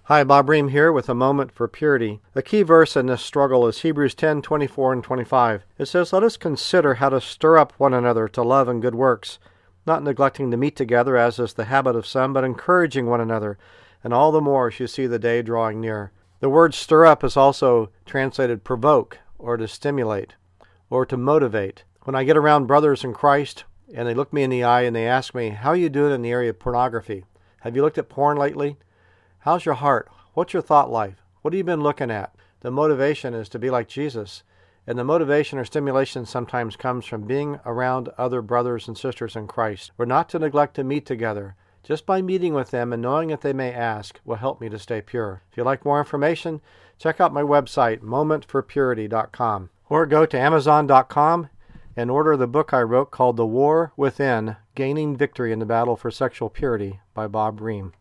Hi, Bob Ream here with a moment for purity. A key verse in this struggle is Hebrews 10:24 and 25. It says, "Let us consider how to stir up one another to love and good works, not neglecting to meet together as is the habit of some, but encouraging one another, and all the more as you see the day drawing near." The word stir up is also translated provoke, or to stimulate, or to motivate. When I get around brothers in Christ and they look me in the eye and they ask me, "How are you doing in the area of pornography? Have you looked at porn lately? How's your heart? What's your thought life? What have you been looking at?" The motivation is to be like Jesus. And the motivation or stimulation sometimes comes from being around other brothers and sisters in Christ. We're not to neglect to meet together. Just by meeting with them and knowing that they may ask will help me to stay pure. If you'd like more information, check out my website, momentforpurity.com, or go to amazon.com and order the book I wrote called The War Within, Gaining Victory in the Battle for Sexual Purity by Bob Ream.